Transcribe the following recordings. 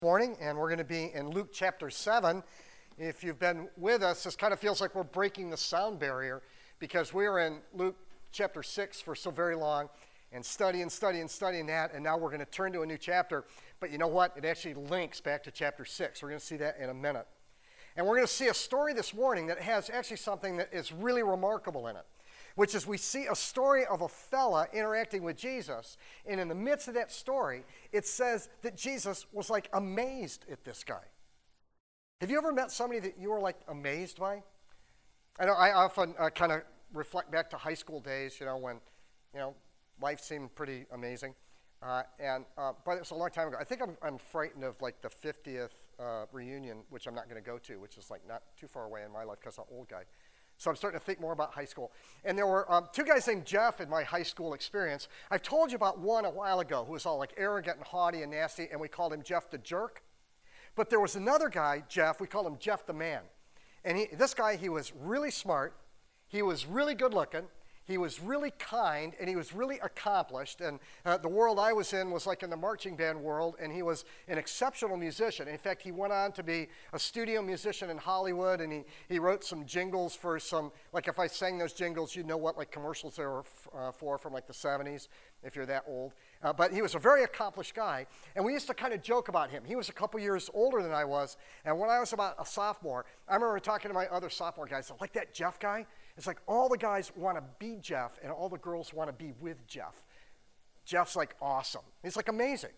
Morning, and we're going to be in Luke chapter 7. If you've been with us, this kind of feels like we're breaking the sound barrier because we were in Luke chapter 6 for so very long and studying that, and now we're going to turn to a new chapter. But you know what? It actually links back to chapter 6. We're going to see that in a minute. And we're going to see a story this morning that has actually something that is really remarkable in it, which is we see a story of a fella interacting with Jesus, and in the midst of that story, it says that Jesus was like amazed at this guy. Have you ever met somebody that you were like amazed by? I know I often kind of reflect back to high school days, when, life seemed pretty amazing. But it's a long time ago. I think I'm frightened of like the 50th reunion, which I'm not going to go to, which is like not too far away in my life because I'm an old guy. So I'm starting to think more about high school. And there were two guys named Jeff in my high school experience. I've told you about one a while ago who was all like arrogant and haughty and nasty, and we called him Jeff the Jerk. But there was another guy, Jeff, we called him Jeff the Man. And this guy, he was really smart, he was really good looking, he was really kind, and he was really accomplished. And the world I was in was like in the marching band world, and he was an exceptional musician. In fact, he went on to be a studio musician in Hollywood, and he wrote some jingles for some, like if I sang those jingles, you'd know what like commercials they were for from like the 70s, if you're that old. But he was a very accomplished guy, and we used to kind of joke about him. He was a couple years older than I was, and when I was about a sophomore, I remember talking to my other sophomore guys, like that Jeff guy, it's like all the guys want to be Jeff, and all the girls want to be with Jeff. Jeff's like awesome. He's like amazing.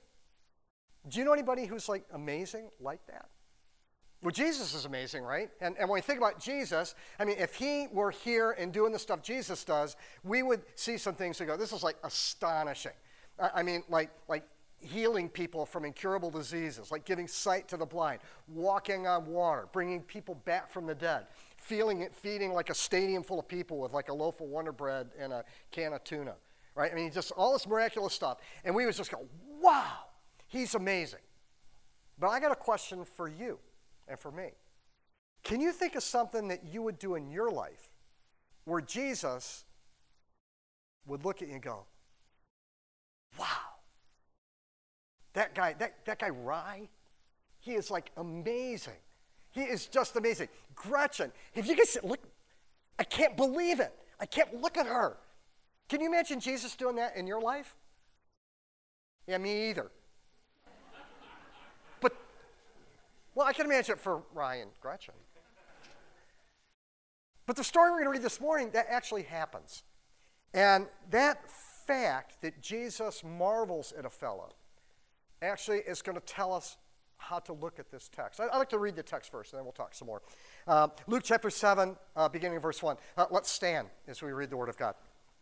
Do you know anybody who's like amazing like that? Well, Jesus is amazing, right? And when we think about Jesus, I mean, if he were here and doing the stuff Jesus does, we would see some things and go, this is like astonishing. I mean, like healing people from incurable diseases, like giving sight to the blind, walking on water, bringing people back from the dead, feeding like a stadium full of people with like a loaf of Wonder Bread and a can of tuna, right? I mean, just all this miraculous stuff. And we would just go, wow, he's amazing. But I got a question for you and for me. Can you think of something that you would do in your life where Jesus would look at you and go, wow, that guy Rye, he is like amazing. He is just amazing. Gretchen, if you guys look, I can't believe it. I can't look at her. Can you imagine Jesus doing that in your life? Yeah, me either. But, well, I can imagine it for Ryan, Gretchen. But the story we're going to read this morning, that actually happens. And that fact that Jesus marvels at a fellow actually is going to tell us how to look at this text. I'd like to read the text first, and then we'll talk some more. Luke chapter 7, beginning of verse 1. Let's stand as we read the Word of God.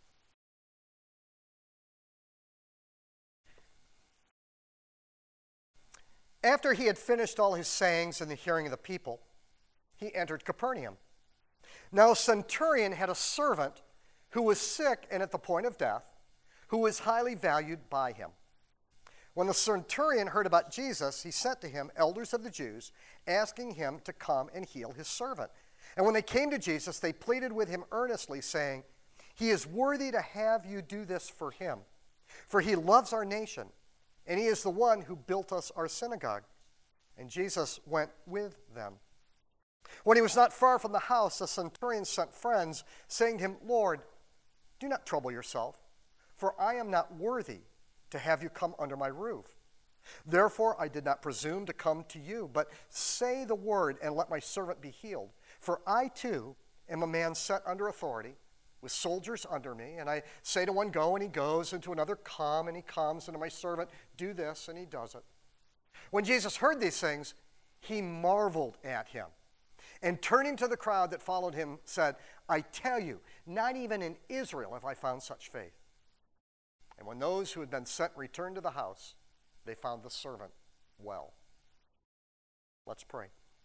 After he had finished all his sayings in the hearing of the people, he entered Capernaum. Now a centurion had a servant who was sick and at the point of death, who was highly valued by him. When the centurion heard about Jesus, he sent to him elders of the Jews, asking him to come and heal his servant. And when they came to Jesus, they pleaded with him earnestly, saying, he is worthy to have you do this for him, for he loves our nation, and he is the one who built us our synagogue. And Jesus went with them. When he was not far from the house, the centurion sent friends, saying to him, Lord, do not trouble yourself, for I am not worthy to have you come under my roof. Therefore I did not presume to come to you, but say the word and let my servant be healed. For I too am a man set under authority, with soldiers under me, and I say to one, go, and he goes, and to another, come, and he comes, and to my servant, do this, and he does it. When Jesus heard these things, he marveled at him, and turning to the crowd that followed him, said, I tell you, not even in Israel have I found such faith. And when those who had been sent returned to the house, they found the servant well. Let's pray.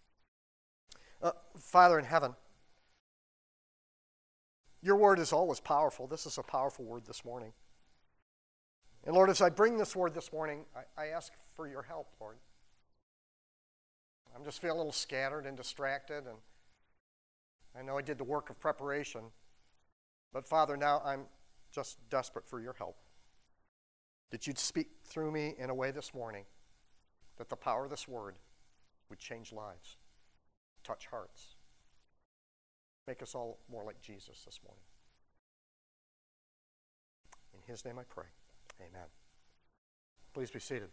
Father in heaven, your word is always powerful. This is a powerful word this morning. And Lord, as I bring this word this morning, I ask for your help, Lord. I'm just feeling a little scattered and distracted, and I know I did the work of preparation. But Father, now I'm just desperate for your help. That you'd speak through me in a way this morning that the power of this word would change lives, touch hearts, make us all more like Jesus this morning. In his name I pray. Amen. Please be seated.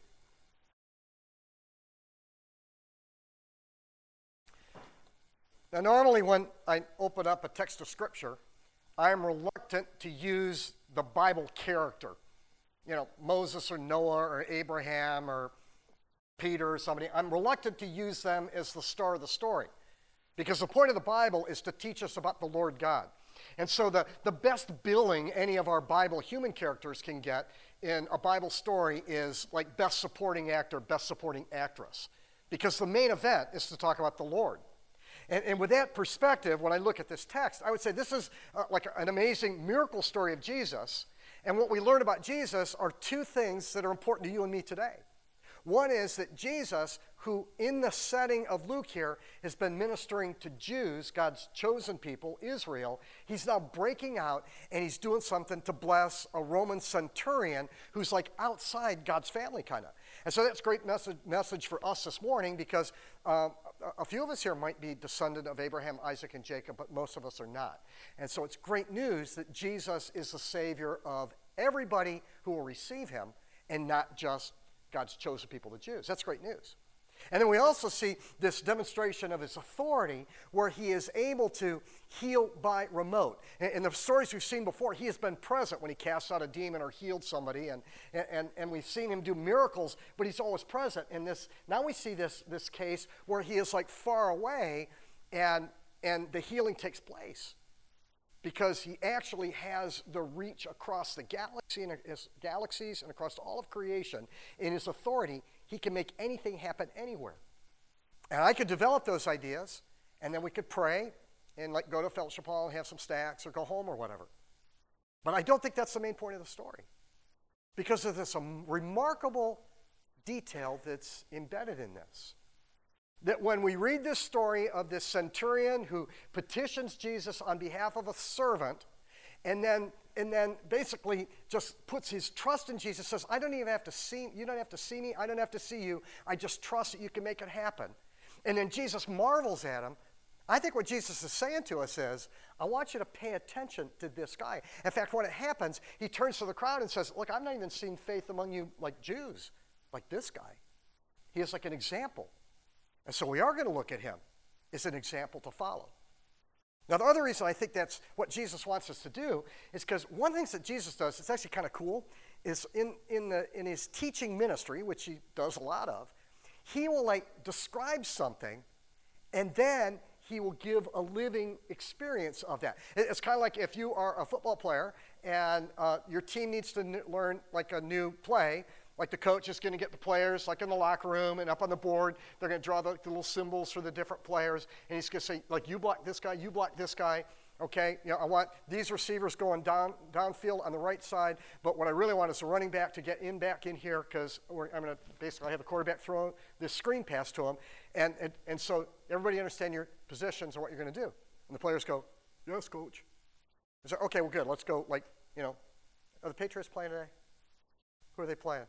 Now, normally when I open up a text of Scripture, I am reluctant to use the Bible character. You know, Moses or Noah or Abraham or Peter or somebody. I'm reluctant to use them as the star of the story. Because the point of the Bible is to teach us about the Lord God. And so the best billing any of our Bible human characters can get in a Bible story is like best supporting actor, best supporting actress. Because the main event is to talk about the Lord. And with that perspective, when I look at this text, I would say this is like an amazing miracle story of Jesus. And what we learn about Jesus are two things that are important to you and me today. One is that Jesus, who in the setting of Luke here has been ministering to Jews, God's chosen people, Israel, he's now breaking out and he's doing something to bless a Roman centurion who's like outside God's family kind of. And so that's a great message for us this morning because a few of us here might be descendant of Abraham, Isaac, and Jacob, but most of us are not. And so it's great news that Jesus is the Savior of everybody who will receive him and not just God's chosen people, the Jews. That's great news. And then we also see this demonstration of his authority where he is able to heal by remote. In the stories we've seen before, he has been present when he casts out a demon or healed somebody, and we've seen him do miracles, but he's always present. In this, now we see this case where he is like far away and the healing takes place because he actually has the reach across the galaxies and across all of creation. In his authority, he can make anything happen anywhere. And I could develop those ideas, and then we could pray and like go to fellowship hall and have some stacks or go home or whatever. But I don't think that's the main point of the story because of this remarkable detail that's embedded in this. That when we read this story of this centurion who petitions Jesus on behalf of a servant and then basically just puts his trust in Jesus, says, I don't even have to see, you don't have to see me, I don't have to see you, I just trust that you can make it happen. And then Jesus marvels at him. I think what Jesus is saying to us is, I want you to pay attention to this guy. In fact, when it happens, he turns to the crowd and says, look, I've not even seen faith among you like Jews, like this guy. He is like an example. And so we are going to look at him as an example to follow. Now, the other reason I think that's what Jesus wants us to do is because one of the things that Jesus does, it's actually kind of cool, is in his teaching ministry, which he does a lot of, he will like describe something and then he will give a living experience of that. It's kind of like if you are a football player and your team needs to learn like a new play. Like the coach is going to get the players like in the locker room and up on the board. They're going to draw the little symbols for the different players. And he's going to say, like, you block this guy, you block this guy. Okay, you know, I want these receivers going downfield on the right side. But what I really want is a running back to get back in here because I'm going to basically have the quarterback throw this screen pass to him. And so everybody understand your positions and what you're going to do. And the players go, yes, coach. I say, okay, well, good. Let's go. Like, you know, are the Patriots playing today? Who are they playing?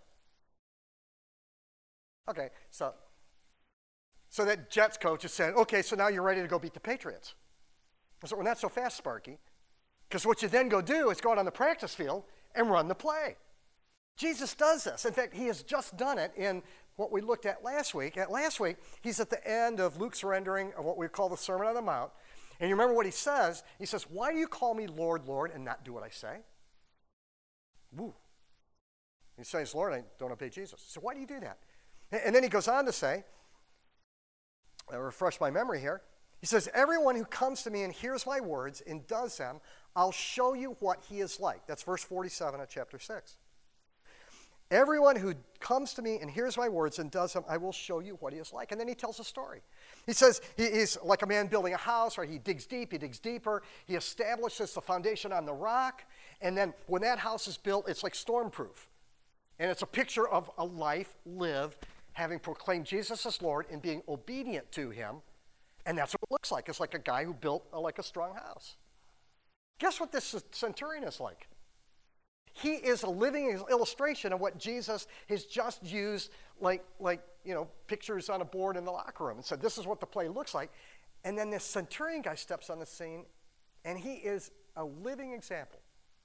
Okay, so that Jets coach is saying, okay, so now you're ready to go beat the Patriots. I said, well, not so fast, Sparky, because what you then go do is go out on the practice field and run the play. Jesus does this. In fact, he has just done it in what we looked at last week. Last week, he's at the end of Luke's rendering of what we call the Sermon on the Mount. And you remember what he says? He says, why do you call me Lord, Lord, and not do what I say? Woo. He says, Lord, I don't obey Jesus. So why do you do that? And then he goes on to say, I'll refresh my memory here. He says, everyone who comes to me and hears my words and does them, I'll show you what he is like. That's verse 47 of chapter 6. Everyone who comes to me and hears my words and does them, I will show you what he is like. And then he tells a story. He says he's like a man building a house, right? He digs deep, he digs deeper. He establishes the foundation on the rock. And then when that house is built, it's like stormproof. And it's a picture of a life lived having proclaimed Jesus as Lord and being obedient to him. And that's what it looks like. It's like a guy who built like a strong house. Guess what this centurion is like? He is a living illustration of what Jesus has just used, like pictures on a board in the locker room, and said, this is what the play looks like. And then this centurion guy steps on the scene, and he is a living example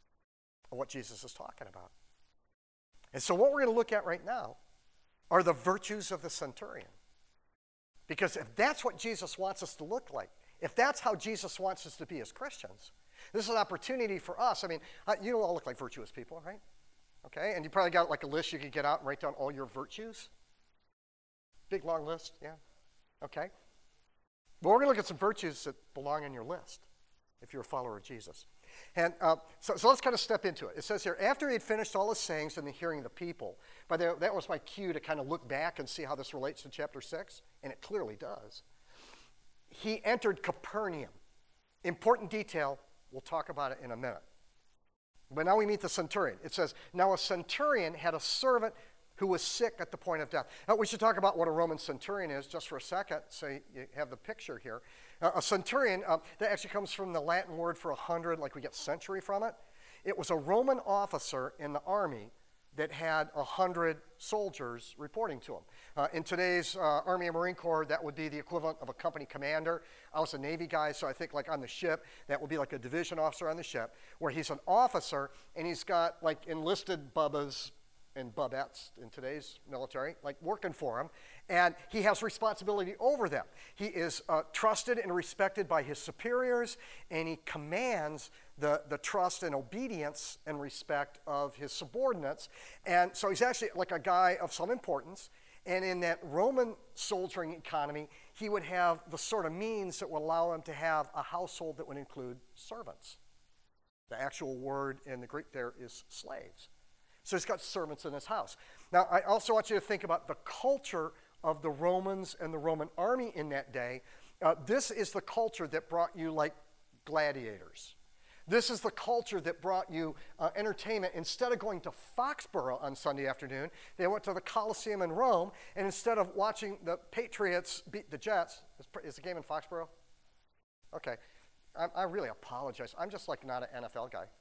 of what Jesus is talking about. And so what we're going to look at right now are the virtues of the centurion. Because if that's what Jesus wants us to look like, if that's how Jesus wants us to be as Christians, this is an opportunity for us. I mean, you all look like virtuous people, right? Okay, and you probably got like a list you could get out and write down all your virtues. Big, long list, yeah. Okay. Well, we're going to look at some virtues that belong in your list if you're a follower of Jesus. And so let's kind of step into it. It says here, after he had finished all his sayings in the hearing of the people, that was my cue to kind of look back and see how this relates to chapter 6, and it clearly does. He entered Capernaum. Important detail, we'll talk about it in a minute. But now we meet the centurion. It says, now a centurion had a servant who was sick at the point of death. Now, we should talk about what a Roman centurion is just for a second, so you have the picture here. A centurion, that actually comes from the Latin word for 100, like we get century from it. It was a Roman officer in the army that had 100 soldiers reporting to him. In today's Army and Marine Corps, that would be the equivalent of a company commander. I was a Navy guy, so I think like on the ship, that would be like a division officer on the ship, where he's an officer, and he's got like enlisted bubbas and bubettes in today's military, like working for him, and he has responsibility over them. He is trusted and respected by his superiors, and he commands the trust and obedience and respect of his subordinates. And so he's actually like a guy of some importance, and in that Roman soldiering economy, he would have the sort of means that would allow him to have a household that would include servants. The actual word in the Greek there is slaves. So he's got servants in his house. Now, I also want you to think about the culture of the Romans and the Roman army in that day. This is the culture that brought you like gladiators. This is the culture that brought you entertainment. Instead of going to Foxborough on Sunday afternoon, they went to the Colosseum in Rome, and instead of watching the Patriots beat the Jets, is the game in Foxborough? Okay. I really apologize. I'm just like not an NFL guy.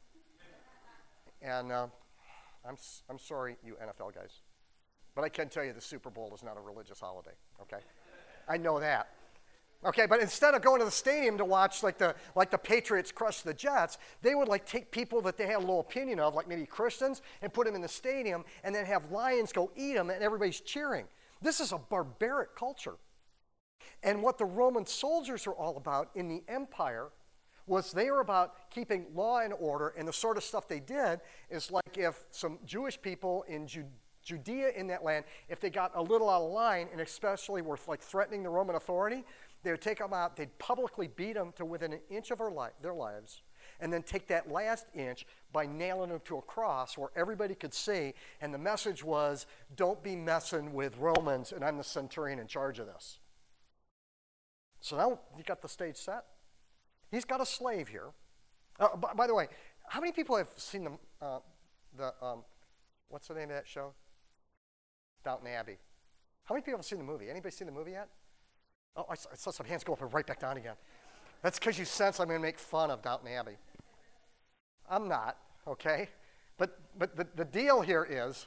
And I'm sorry, you NFL guys. But I can tell you the Super Bowl is not a religious holiday, okay? I know that. Okay, but instead of going to the stadium to watch like the Patriots crush the Jets, they would like take people that they had a low opinion of, like maybe Christians, and put them in the stadium and then have lions go eat them and everybody's cheering. This is a barbaric culture. And what the Roman soldiers are all about in the empire was they were about keeping law and order, and the sort of stuff they did is like if some Jewish people in Judea in that land, if they got a little out of line, and especially were like threatening the Roman authority, they would take them out, they'd publicly beat them to within an inch of their lives, and then take that last inch by nailing them to a cross where everybody could see, and the message was, don't be messing with Romans, and I'm the centurion in charge of this. So now you got the stage set. He's got a slave here. By the way, how many people have seen what's the name of that show? Downton Abbey. How many people have seen the movie? Anybody seen the movie yet? Oh, I saw some hands go up and right back down again. That's because you sense I'm going to make fun of Downton Abbey. I'm not, okay? But the deal here is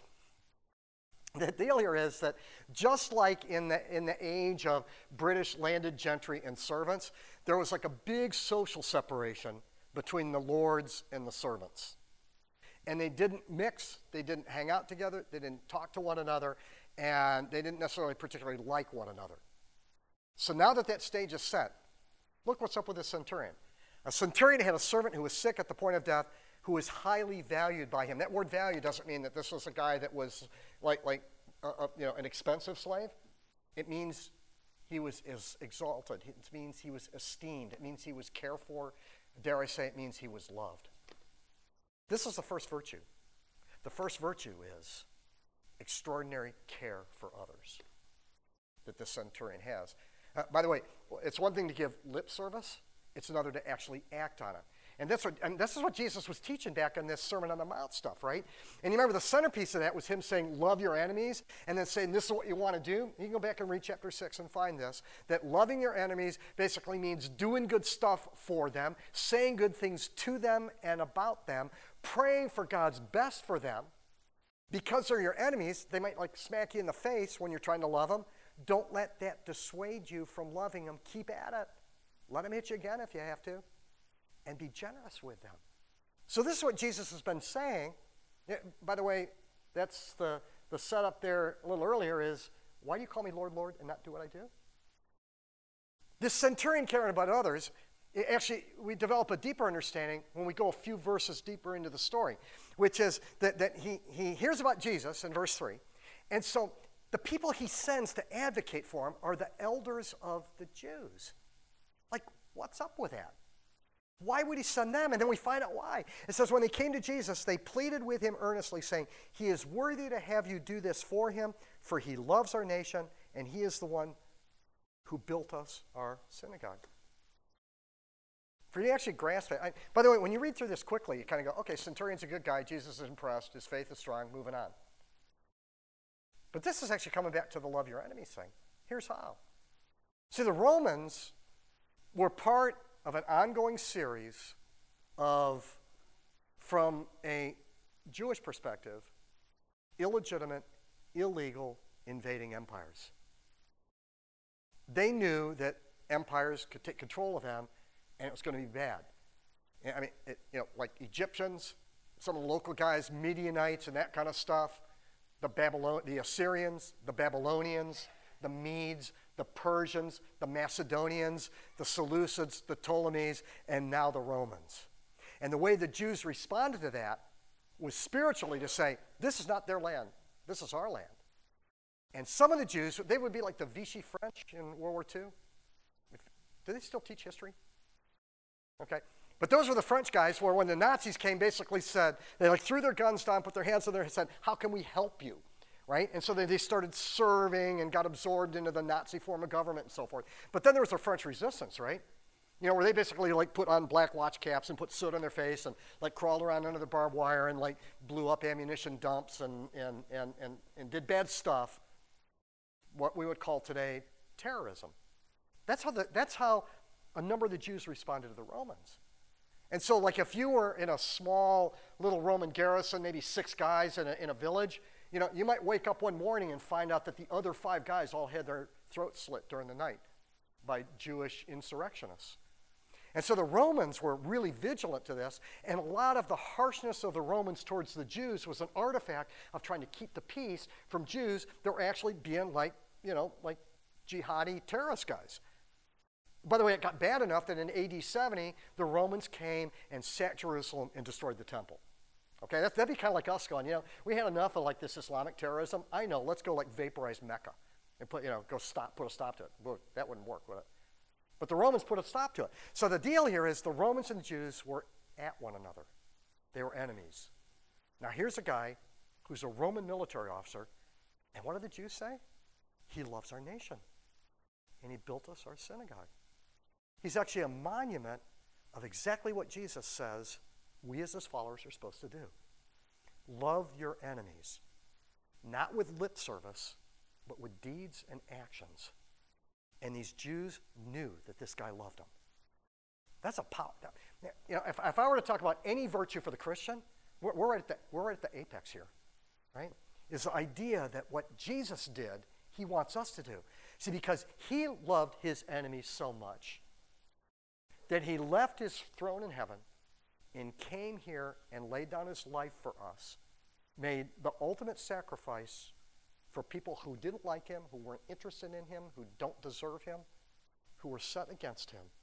that just like in the age of British landed gentry and servants, there was like a big social separation between the lords and the servants. And they didn't mix, they didn't hang out together, they didn't talk to one another, and they didn't necessarily particularly like one another. So now that stage is set, look what's up with this centurion. A centurion had a servant who was sick at the point of death, who was highly valued by him. That word value doesn't mean that this was a guy that was like an expensive slave. It means he was exalted. It means he was esteemed. It means he was cared for. Dare I say, it means he was loved. This is the first virtue. The first virtue is extraordinary care for others that this centurion has. By the way, it's one thing to give lip service. It's another to actually act on it. And this is what Jesus was teaching back in this Sermon on the Mount stuff, right? And you remember the centerpiece of that was him saying, love your enemies, and then saying, this is what you want to do. You can go back and read chapter 6 and find this, that loving your enemies basically means doing good stuff for them, saying good things to them and about them, praying for God's best for them. Because they're your enemies, they might like smack you in the face when you're trying to love them. Don't let that dissuade you from loving them. Keep at it. Let them hit you again if you have to. And be generous with them. So this is what Jesus has been saying. Yeah, by the way, that's the setup there a little earlier is, why do you call me Lord, Lord, and not do what I do? This centurion caring about others, actually, we develop a deeper understanding when we go a few verses deeper into the story, which is that he hears about Jesus in verse 3. And so the people he sends to advocate for him are the elders of the Jews. Like, what's up with that? Why would he send them? And then we find out why. It says, when they came to Jesus, they pleaded with him earnestly, saying, he is worthy to have you do this for him, for he loves our nation, and he is the one who built us our synagogue. For you to actually grasp it. By the way, when you read through this quickly, you kind of go, okay, centurion's a good guy. Jesus is impressed. His faith is strong. Moving on. But this is actually coming back to the love your enemies thing. Here's how. See, the Romans were part of an ongoing series of, from a Jewish perspective, illegitimate, illegal invading empires. They knew that empires could take control of them, and it was going to be bad. I mean, like Egyptians, some of the local guys, Midianites and that kind of stuff, the Assyrians, the Babylonians, the Medes, the Persians, the Macedonians, the Seleucids, the Ptolemies, and now the Romans. And the way the Jews responded to that was spiritually to say, this is not their land, this is our land. And some of the Jews, they would be like the Vichy French in World War II. Do they still teach history? Okay. But those were the French guys where when the Nazis came, basically said, they like threw their guns down, put their hands on their head, said, how can we help you? Right? And so they started serving and got absorbed into the Nazi form of government and so forth. But then there was the French resistance, right? You know, where they basically like put on black watch caps and put soot on their face and like crawled around under the barbed wire and like blew up ammunition dumps and did bad stuff. What we would call today terrorism. That's how a number of the Jews responded to the Romans. And so like if you were in a small little Roman garrison, maybe 6 guys in a village, you know, you might wake up one morning and find out that the other 5 guys all had their throats slit during the night by Jewish insurrectionists. And so the Romans were really vigilant to this, and a lot of the harshness of the Romans towards the Jews was an artifact of trying to keep the peace from Jews that were actually being like, you know, like jihadi terrorist guys. By the way, it got bad enough that in AD 70, the Romans came and sacked Jerusalem and destroyed the temple. Okay, that'd be kind of like us going, you know, we had enough of like this Islamic terrorism. I know, let's go like vaporize Mecca and put a stop to it. Well, that wouldn't work, would it? But the Romans put a stop to it. So the deal here is the Romans and the Jews were at one another. They were enemies. Now here's a guy who's a Roman military officer, and what do the Jews say? He loves our nation, and he built us our synagogue. He's actually a monument of exactly what Jesus says we as his followers are supposed to do. Love your enemies, not with lip service, but with deeds and actions. And these Jews knew that this guy loved them. That's a power. You know, if I were to talk about any virtue for the Christian, we're right at the apex here, right? Is the idea that what Jesus did, he wants us to do. See, because he loved his enemies so much that he left his throne in heaven and came here and laid down his life for us, made the ultimate sacrifice for people who didn't like him, who weren't interested in him, who don't deserve him, who were set against him.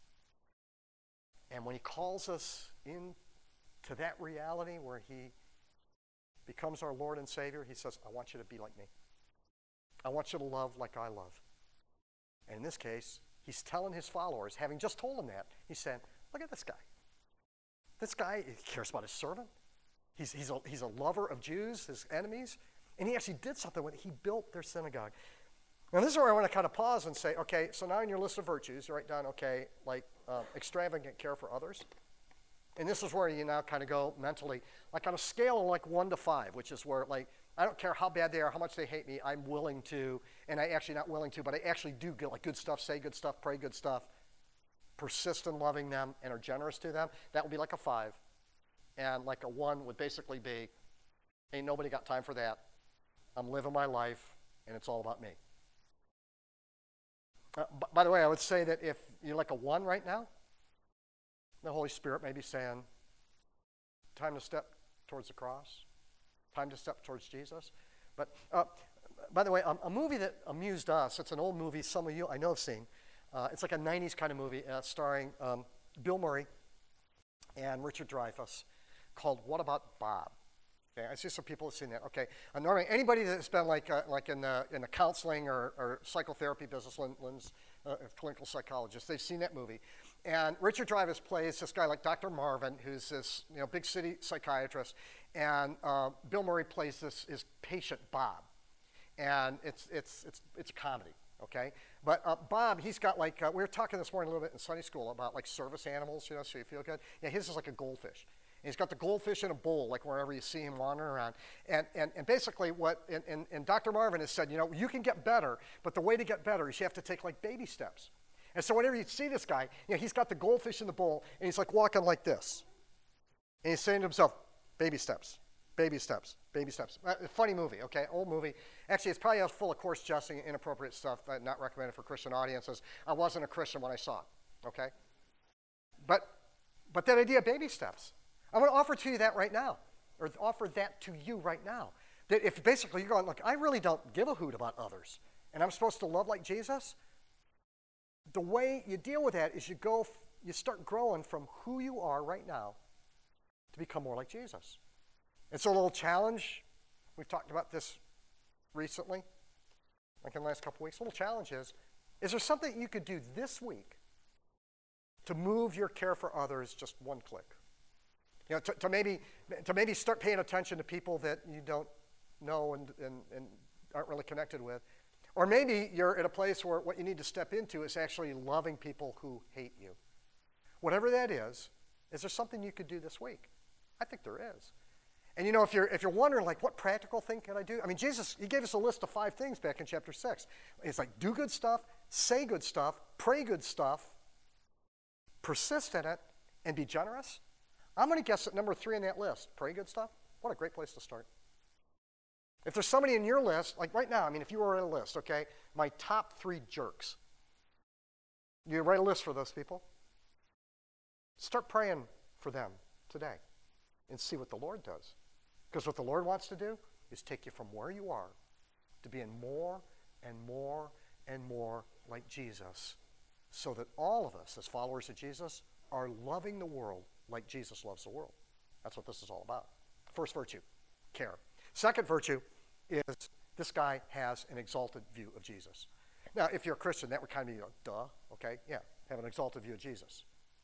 And when he calls us into that reality where he becomes our Lord and Savior, he says, I want you to be like me. I want you to love like I love. And in this case, he's telling his followers, having just told them that, he's saying, look at this guy. This guy cares about his servant. He's a lover of Jews, his enemies. And he actually did something with it. He built their synagogue. Now, this is where I want to kind of pause and say, okay, so now in your list of virtues, you write down, okay, like extravagant care for others. And this is where you now kind of go mentally, like on a scale of like 1 to 5, which is where like, I don't care how bad they are, how much they hate me, I'm willing to, and I actually not willing to, but I actually do get like good stuff, say good stuff, pray good stuff, persist in loving them, and are generous to them. That would be like a 5. And like a 1 would basically be, ain't nobody got time for that. I'm living my life, and it's all about me. By the way, I would say that if you're like a 1 right now, the Holy Spirit may be saying, time to step towards the cross, time to step towards Jesus. But by the way, a movie that amused us, it's an old movie some of you I know have seen. It's like a 90s kind of movie starring Bill Murray and Richard Dreyfuss called What About Bob? Okay, I see some people have seen that. Okay, normally anybody that's been like in the counseling or psychotherapy business, Lynn's a clinical psychologist, they've seen that movie. And Richard Dreyfuss plays this guy like Dr. Marvin, who's this big city psychiatrist, and Bill Murray plays his patient Bob, and it's a comedy. Okay, but Bob, he's got like we were talking this morning a little bit in Sunday school about like service animals, so you feel good. Yeah, his is like a goldfish. And he's got the goldfish in a bowl, like wherever you see him wandering around. And basically what, and Dr. Marvin has said, you can get better, but the way to get better is you have to take like baby steps. And so whenever you see this guy, he's got the goldfish in the bowl, and he's like walking like this. And he's saying to himself, baby steps, baby steps, baby steps. Funny movie, okay, old movie. Actually, it's probably full of coarse jesting, inappropriate stuff, not recommended for Christian audiences. I wasn't a Christian when I saw it, okay? But that idea of baby steps, I'm going to offer to you that right now, or offer that to you right now. That if basically you're going, look, I really don't give a hoot about others, and I'm supposed to love like Jesus, the way you deal with that is you start growing from who you are right now to become more like Jesus. It's a little challenge. We've talked about this recently, like in the last couple weeks. A little challenge is there something you could do this week to move your care for others just one click? To maybe start paying attention to people that you don't know and aren't really connected with. Or maybe you're at a place where what you need to step into is actually loving people who hate you. Whatever that is there something you could do this week? I think there is. And if you're wondering, like, what practical thing can I do? I mean, Jesus, he gave us a list of 5 things back in chapter 6. It's like, do good stuff, say good stuff, pray good stuff, persist in it, and be generous. I'm going to guess at number 3 on that list, pray good stuff. What a great place to start. If there's somebody in your list, like right now, I mean, if you were on a list, okay, my top 3 jerks, you write a list for those people. Start praying for them today and see what the Lord does. Because what the Lord wants to do is take you from where you are to being more and more and more like Jesus, so that all of us as followers of Jesus are loving the world like Jesus loves the world. That's what this is all about. First virtue, care. Second virtue is this guy has an exalted view of Jesus. Now, if you're a Christian, that would kind of be, duh, okay? Yeah, have an exalted view of Jesus.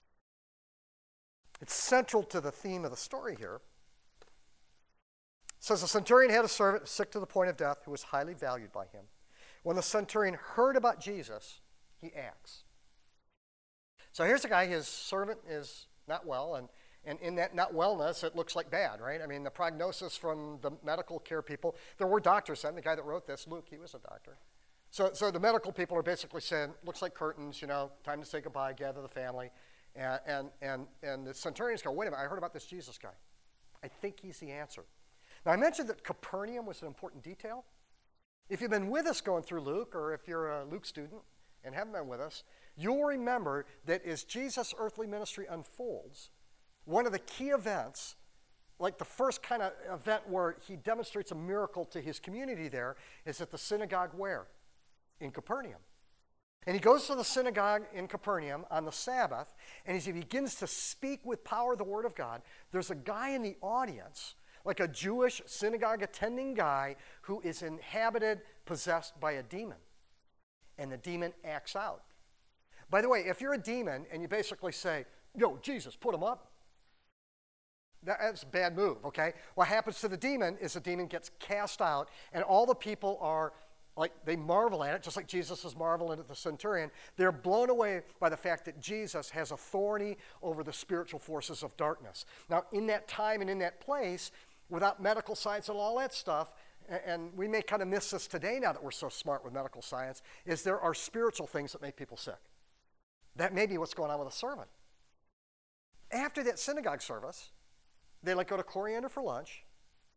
It's central to the theme of the story here. It says, the centurion had a servant sick to the point of death who was highly valued by him. When the centurion heard about Jesus, he acts. So here's a guy, his servant is not well, and in that not wellness, it looks like bad, right? I mean, the prognosis from the medical care people, there were doctors then. The guy that wrote this, Luke, he was a doctor. So the medical people are basically saying, looks like curtains, time to say goodbye, gather the family. And the centurions go, wait a minute, I heard about this Jesus guy. I think he's the answer. Now, I mentioned that Capernaum was an important detail. If you've been with us going through Luke, or if you're a Luke student and haven't been with us, you'll remember that as Jesus' earthly ministry unfolds, one of the key events, like the first kind of event where he demonstrates a miracle to his community there, is at the synagogue where? In Capernaum. And he goes to the synagogue in Capernaum on the Sabbath, and as he begins to speak with power the word of God, there's a guy in the audience, like a Jewish synagogue attending guy, who is inhabited, possessed by a demon. And the demon acts out. By the way, if you're a demon and you basically say, yo, Jesus, put him up, that's a bad move, okay? What happens to the demon is the demon gets cast out, and all the people are like, they marvel at it, just like Jesus is marveling at the centurion. They're blown away by the fact that Jesus has authority over the spiritual forces of darkness. Now, in that time and in that place, without medical science and all that stuff, and we may kind of miss this today now that we're so smart with medical science, is there are spiritual things that make people sick. That may be what's going on with a servant. After that synagogue service, They go to Coriander for lunch.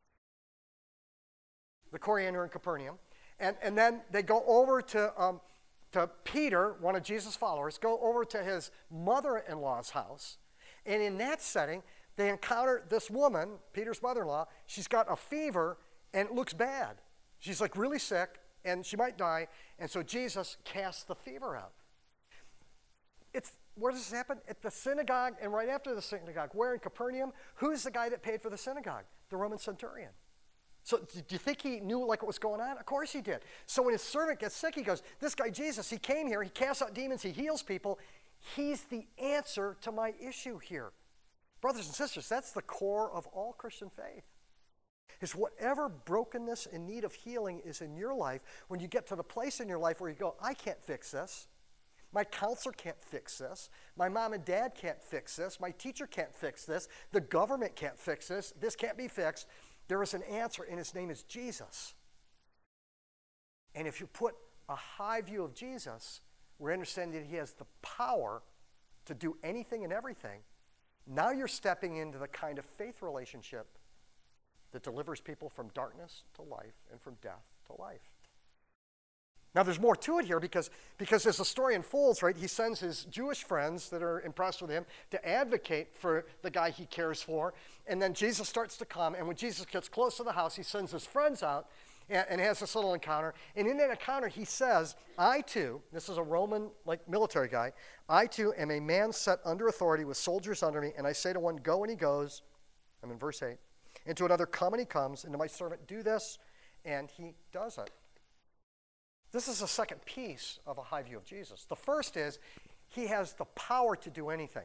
The Coriander in Capernaum. And then they go over to Peter, one of Jesus' followers, go over to his mother-in-law's house. And in that setting, they encounter this woman, Peter's mother-in-law. She's got a fever, and it looks bad. She's really sick, and she might die. And so Jesus casts the fever out. Where does this happen? At the synagogue, and right after the synagogue. Where in Capernaum? Who's the guy that paid for the synagogue? The Roman centurion. So do you think he knew what was going on? Of course he did. So when his servant gets sick, he goes, this guy Jesus, he came here, he casts out demons, he heals people. He's the answer to my issue here. Brothers and sisters, that's the core of all Christian faith. Is whatever brokenness and need of healing is in your life, when you get to the place in your life where you go, I can't fix this. My counselor can't fix this. My mom and dad can't fix this. My teacher can't fix this. The government can't fix this. This can't be fixed. There is an answer, and his name is Jesus. And if you put a high view of Jesus, we're understanding that he has the power to do anything and everything. Now you're stepping into the kind of faith relationship that delivers people from darkness to life and from death to life. Now there's more to it here because as the story unfolds, right, he sends his Jewish friends that are impressed with him to advocate for the guy he cares for. And then Jesus starts to come, and when Jesus gets close to the house, he sends his friends out and has this little encounter. And in that encounter, he says, I too, this is a Roman military guy, I too am a man set under authority with soldiers under me, and I say to one, go, and he goes. I'm in verse 8. And to another, come, and he comes. And to my servant, do this, and he does it. This is the second piece of a high view of Jesus. The first is he has the power to do anything.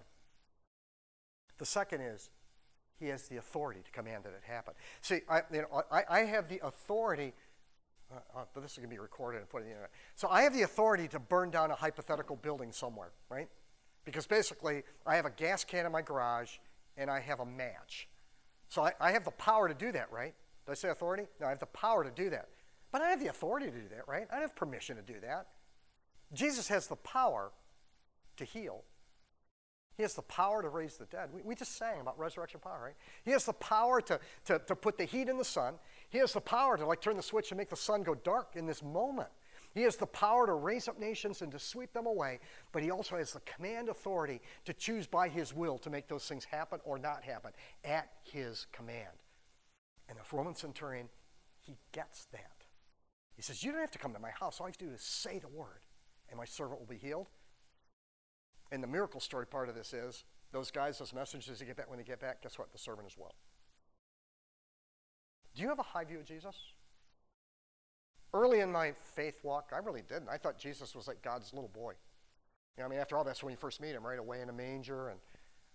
The second is he has the authority to command that it happen. See, I have the authority, but this is going to be recorded and put on the internet. So I have the authority to burn down a hypothetical building somewhere, right? Because basically I have a gas can in my garage and I have a match. So I have the power to do that, right? Did I say authority? No, I have the power to do that. But I have the authority to do that, right? I don't have permission to do that. Jesus has the power to heal. He has the power to raise the dead. We just sang about resurrection power, right? He has the power to put the heat in the sun. He has the power to turn the switch and make the sun go dark in this moment. He has the power to raise up nations and to sweep them away, but he also has the command authority to choose by his will to make those things happen or not happen at his command. And the Roman centurion, he gets that. He says, you don't have to come to my house. All you have to do is say the word, and my servant will be healed. And the miracle story part of this is, those guys, those messengers, when they get back, guess what? The servant as well. Do you have a high view of Jesus? Early in my faith walk, I really didn't. I thought Jesus was like God's little boy. After all, that's when you first meet him, right? Away in a manger, and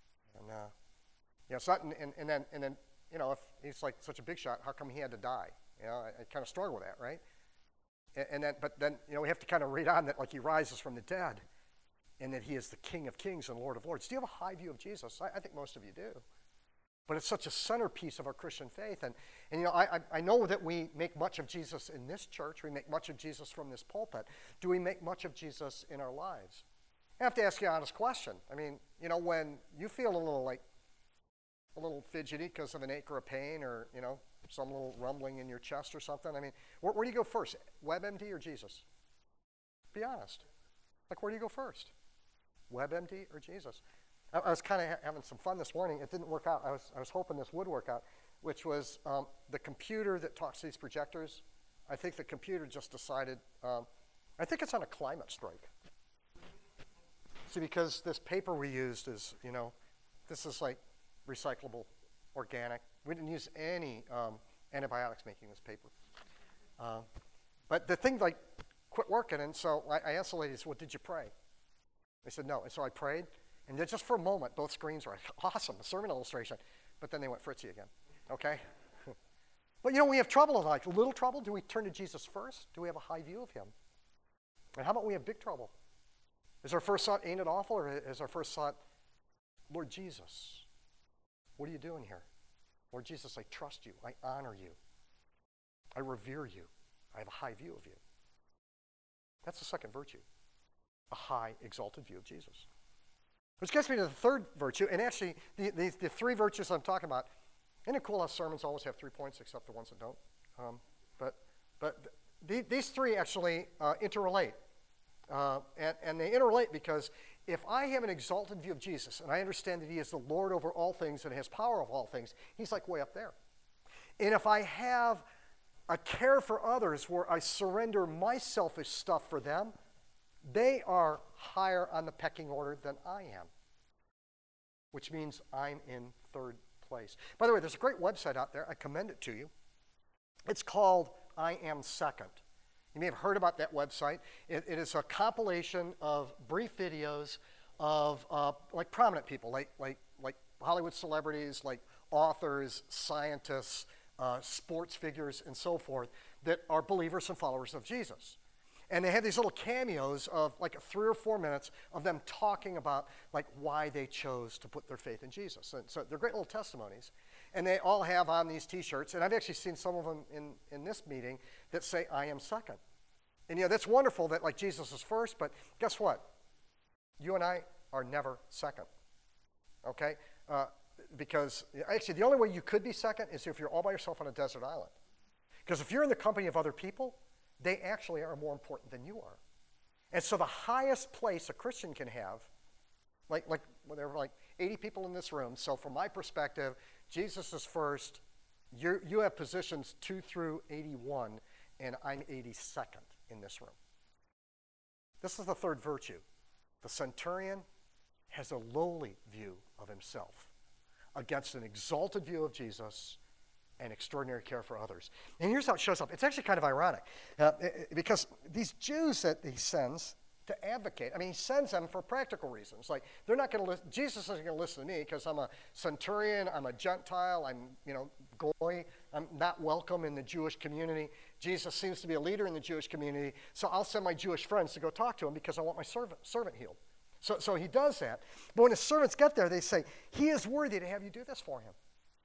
it's not. And then, if he's like such a big shot, how come he had to die? I kind of struggle with that, right? But then we have to kind of read on that he rises from the dead, and that he is the King of Kings and Lord of Lords. Do you have a high view of Jesus? I think most of you do. But it's such a centerpiece of our Christian faith. And I know that we make much of Jesus in this church. We make much of Jesus from this pulpit. Do we make much of Jesus in our lives? I have to ask you an honest question. When you feel a little fidgety because of an ache or a pain, or, some little rumbling in your chest or something, where do you go first? WebMD or Jesus? Be honest. Where do you go first? WebMD or Jesus? I was kind of having some fun this morning. It didn't work out. I was hoping this would work out, which was the computer that talks to these projectors. I think the computer just decided, I think it's on a climate strike. See, because this paper we used is, this is recyclable, organic. We didn't use any antibiotics making this paper. But the thing quit working, and so I asked the ladies, well, did you pray? They said no, and so I prayed, and just for a moment, both screens were awesome, a sermon illustration, but then they went fritzy again, okay? But we have trouble in life, a little trouble. Do we turn to Jesus first? Do we have a high view of him? And how about we have big trouble? Is our first thought, ain't it awful, or is our first thought, Lord Jesus, what are you doing here? Lord Jesus, I trust you, I honor you, I revere you, I have a high view of you. That's the second virtue, a high, exalted view of Jesus. Which gets me to the third virtue, and actually the three virtues I'm talking about, Isn't it cool how sermons always have 3 points except the ones that don't? These three actually interrelate. And they interrelate because if I have an exalted view of Jesus and I understand that he is the Lord over all things and has power of all things, he's like way up there. And if I have a care for others where I surrender my selfish stuff for them, they are higher on the pecking order than I am, which means I'm in third place. By the way, there's a great website out there. I commend it to you. It's called I Am Second. You may have heard about that website. It is a compilation of brief videos of like prominent people, like Hollywood celebrities, like authors, scientists, sports figures, and so forth, that are believers and followers of Jesus. And they have these little cameos of like 3 or 4 minutes of them talking about like why they chose to put their faith in Jesus. And so they're great little testimonies. And they all have on these t-shirts, and I've actually seen some of them in this meeting that say, I am second. And that's wonderful that like Jesus is first, but guess what? You and I are never second, okay? Because actually the only way you could be second is if you're all by yourself on a desert island. Because if you're in the company of other people, they actually are more important than you are. And so the highest place a Christian can have, like there were like 80 people in this room, so from my perspective, Jesus is first, you have positions 2 through 81, and I'm 82nd in this room. This is the third virtue. The centurion has a lowly view of himself against an exalted view of Jesus and extraordinary care for others. And here's how it shows up. It's actually kind of ironic because these Jews that he sends to advocate, I mean, he sends them for practical reasons. Like, they're not going to listen, Jesus isn't going to listen to me because I'm a centurion, I'm a Gentile, I'm, Goy, I'm not welcome in the Jewish community. Jesus seems to be a leader in the Jewish community, so I'll send my Jewish friends to go talk to him because I want my servant healed. So he does that. But when his servants get there, they say, he is worthy to have you do this for him.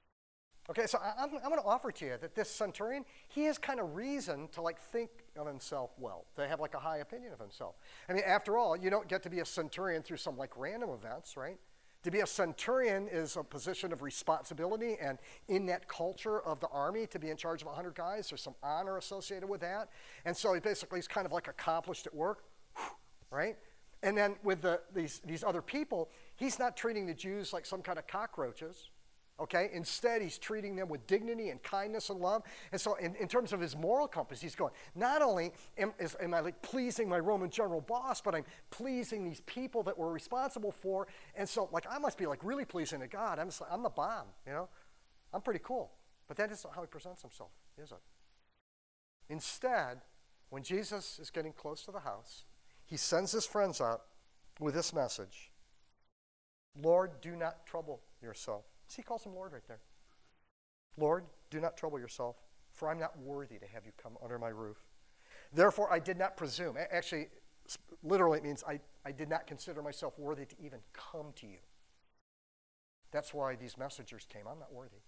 Okay, so I'm going to offer to you that this centurion, he has kind of reason to like think of himself well, to have like a high opinion of himself. I mean, after all, you don't get to be a centurion through some like random events, right? To be a centurion is a position of responsibility, and in that culture of the army, to be in charge of 100 guys, there's some honor associated with that. And so he's kind of like accomplished at work, right? And then with these other people, he's not treating the Jews like some kind of cockroaches. Okay, instead he's treating them with dignity and kindness and love. And so in terms of his moral compass, he's going, not only am I like pleasing my Roman general boss, but I'm pleasing these people that we're responsible for. And so like I must be like really pleasing to God. I'm the bomb, I'm pretty cool. But that isn't how he presents himself, is it? Instead, when Jesus is getting close to the house, he sends his friends out with this message: Lord, do not trouble yourself. See, he calls him Lord right there. Lord, do not trouble yourself, for I'm not worthy to have you come under my roof. Therefore, I did not presume. Actually, literally it means I did not consider myself worthy to even come to you. That's why these messengers came. I'm not worthy.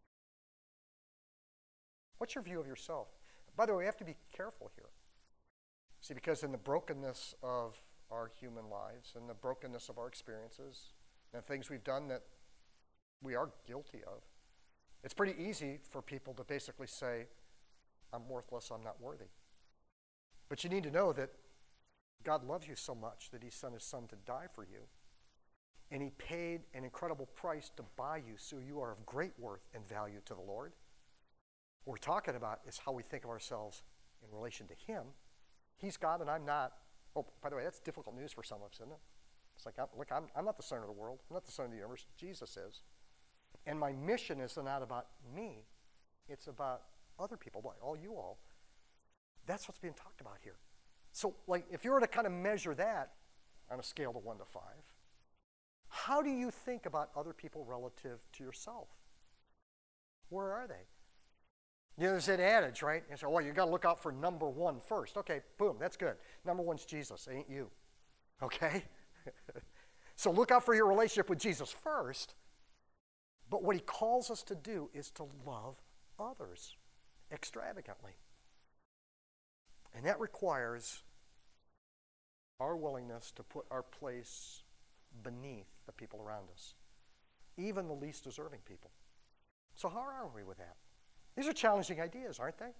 What's your view of yourself? By the way, we have to be careful here. See, because in the brokenness of our human lives and the brokenness of our experiences and things we've done that we are guilty of, it's pretty easy for people to basically say, I'm worthless, I'm not worthy. But you need to know that God loves you so much that he sent his son to die for you. And he paid an incredible price to buy you, so you are of great worth and value to the Lord. What we're talking about is how we think of ourselves in relation to him. He's God and I'm not. Oh, by the way, that's difficult news for some of us, isn't it? It's like, look, I'm not the center of the world. I'm not the center of the universe. Jesus is. And my mission is not about me. It's about other people, like all you all. That's what's being talked about here. So, like, if you were to kind of measure that on a scale of 1 to 5, how do you think about other people relative to yourself? Where are they? There's that adage, right? You say, well, you got to look out for number 1 first. Okay, boom, that's good. Number 1's Jesus, ain't you. Okay? So look out for your relationship with Jesus first. But what he calls us to do is to love others extravagantly. And that requires our willingness to put our place beneath the people around us, even the least deserving people. So how are we with that? These are challenging ideas, aren't they?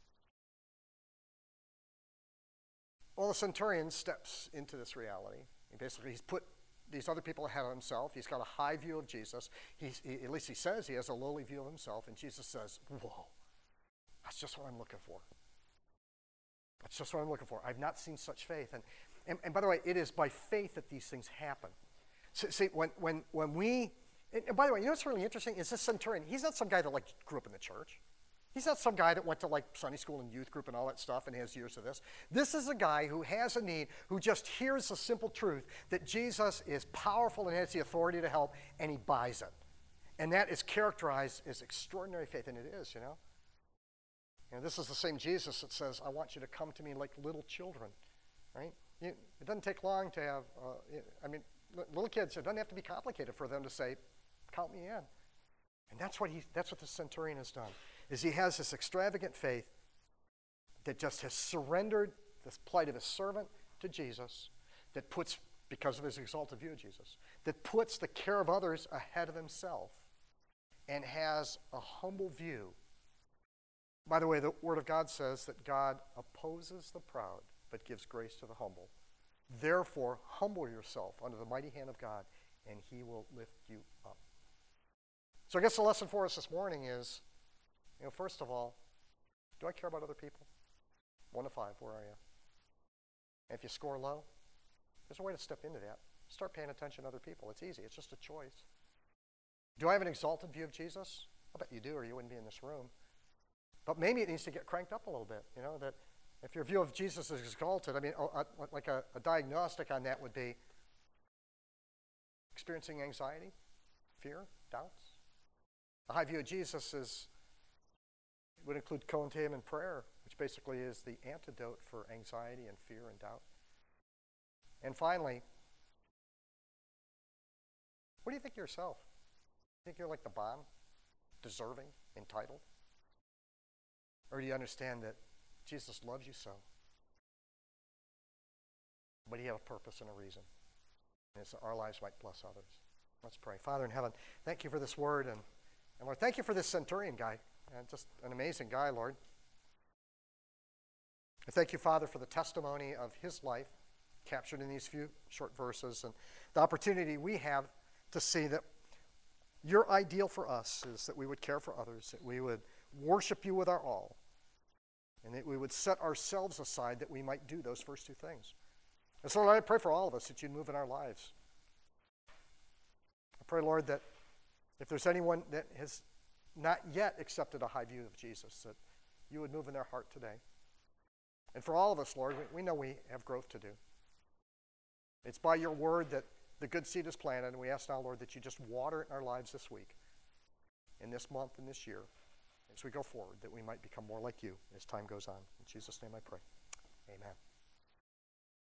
Well, the centurion steps into this reality. He's put these other people ahead of himself. He's got a high view of Jesus. At least he says he has a lowly view of himself. And Jesus says, whoa, that's just what I'm looking for. That's just what I'm looking for. I've not seen such faith. And by the way, it is by faith that these things happen. So, see, when we, and by the way, you know what's really interesting is this centurion, he's not some guy that grew up in the church. He's not some guy that went to Sunday school and youth group and all that stuff and has years of this. This is a guy who has a need, who just hears the simple truth that Jesus is powerful and has the authority to help, and he buys it. And that is characterized as extraordinary faith, and it is, you know. And this is the same Jesus that says, I want you to come to me like little children, right? It doesn't take long to have, little kids, it doesn't have to be complicated for them to say, count me in. And that's what the centurion has done, is he has this extravagant faith that just has surrendered the plight of his servant to Jesus, that puts, because of his exalted view of Jesus, that puts the care of others ahead of himself and has a humble view. By the way, the Word of God says that God opposes the proud but gives grace to the humble. Therefore, humble yourself under the mighty hand of God, and he will lift you up. So I guess the lesson for us this morning is, first of all, do I care about other people? 1 to 5, where are you? And if you score low, there's a way to step into that. Start paying attention to other people. It's easy. It's just a choice. Do I have an exalted view of Jesus? I bet you do, or you wouldn't be in this room. But maybe it needs to get cranked up a little bit, that if your view of Jesus is exalted, like a diagnostic on that would be experiencing anxiety, fear, doubts. A high view of Jesus would include contemplative prayer, which basically is the antidote for anxiety and fear and doubt. And finally, what do you think of yourself? Think you're like the bomb, deserving, entitled? Or do you understand that Jesus loves you so, but he has a purpose and a reason, and it's that our lives might bless others? Let's pray. Father in heaven, thank you for this word, and Lord, thank you for this centurion guy, just an amazing guy, Lord. I thank you, Father, for the testimony of his life captured in these few short verses, and the opportunity we have to see that your ideal for us is that we would care for others, that we would worship you with our all, and that we would set ourselves aside that we might do those first two things. And so, Lord, I pray for all of us that you'd move in our lives. I pray, Lord, that if there's anyone that has not yet accepted a high view of Jesus, that you would move in their heart today. And for all of us, Lord, we know we have growth to do. It's by your word that the good seed is planted, and we ask now, Lord, that you just water it in our lives this week, in this month, and this year, as we go forward, that we might become more like you as time goes on. In Jesus' name I pray. Amen.